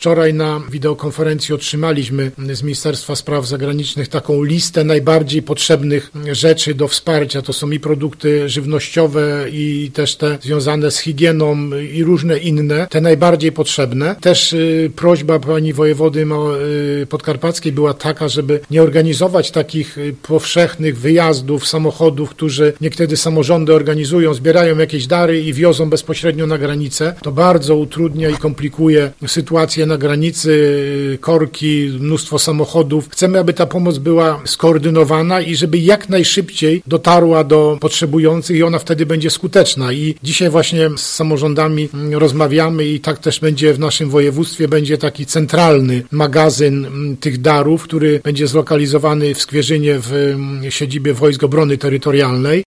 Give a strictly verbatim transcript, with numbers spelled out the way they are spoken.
Wczoraj na wideokonferencji otrzymaliśmy z Ministerstwa Spraw Zagranicznych taką listę najbardziej potrzebnych rzeczy do wsparcia. To są i produkty żywnościowe, i też te związane z higieną, i różne inne, te najbardziej potrzebne. Też y, prośba pani wojewody y, podkarpackiej była taka, żeby nie organizować takich y, powszechnych wyjazdów samochodów, którzy niekiedy samorządy organizują, zbierają jakieś dary i wiozą bezpośrednio na granicę. To bardzo utrudnia i komplikuje sytuację na granicy, y, korki, mnóstwo samochodów. Chcemy, aby ta pomoc była skoordynowana i żeby jak najszybciej dotarła do potrzebujących i ona wtedy będzie skuteczna. I dzisiaj właśnie z samorządami rozmawiamy i tak też będzie w naszym województwie, będzie taki centralny magazyn tych darów, który będzie zlokalizowany w Skwierzynie w siedzibie Wojsk Obrony Terytorialnej.